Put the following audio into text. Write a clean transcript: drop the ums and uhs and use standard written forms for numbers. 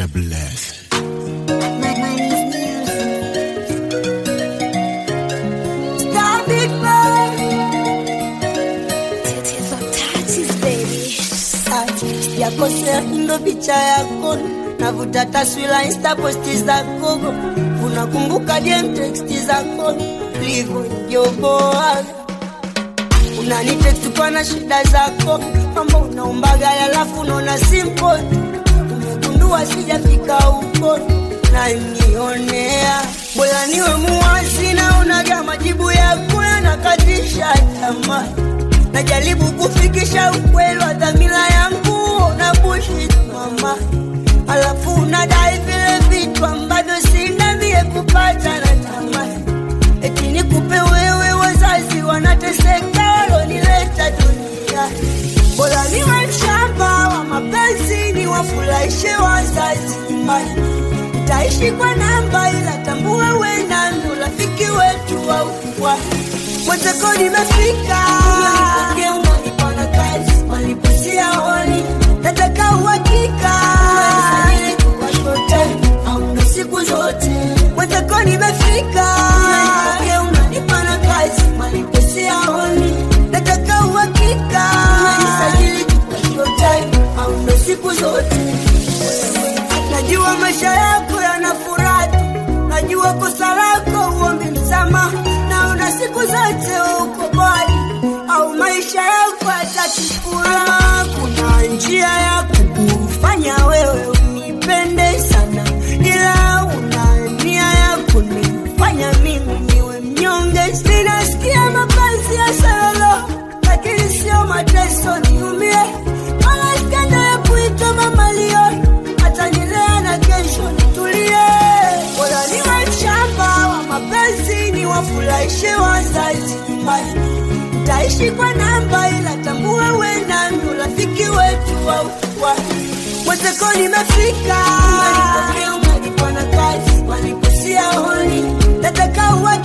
Mr. Bless. Yakosea ndo picha yako, navuta taswira insta posti zako, unakumbuka DM text zako, livo njoboa. Unanitext kwa na shida zako, mambo unaombaga alafu unaona simple. Umegundua sijafika huko na nionea, bora niwe muwazi na unaga majibu yako yanakatisha tamaa. Najaribu kufikisha ukweli wa dhamira yangu na bullshit mama. Alafu unadai vile vitu ambavyo sina mie kupata na tamaa. Eti nikupe wewe, wazazi wanateseka walonileta dunia. Bora niwe mshamba wa mapenzi niwafurahishe wazazi nyumbani. Nitaishi kwa namba ila tambua wewe ndo rafiki wetu wa ukubwa. Mwateko nimefika, unanipa na kazi, waliposia honi, nataka uhakika, hauna siku zote. Mwateko nimefika, unanipa na kazi, waliposia honi, nataka uhakika, hauna siku zote. Najua maisha yako yana furaha, najua kosa lako uombe msamaha. Naona siku zote uko bali, au maisha yako yatakufura. Kuna njia ya kukufanya wewe unipende sana, ila una nia ya kunifanya mimi niwe mnyonge. Sinasikia mapenzi ya salalo, lakini sio mateso niumie. Wala skanda ya kuita mama Leo, hata nilea na kesho nitulie. Bora niwe mshamba wa mapenzi niwafurahishe wazazi nyumbani. Nitaishi kwa namba ila tambua wewe ndo rafiki wetu wa ukubwa. Mwateko nimefika, unanipa na kazi, waliposia honi, nataka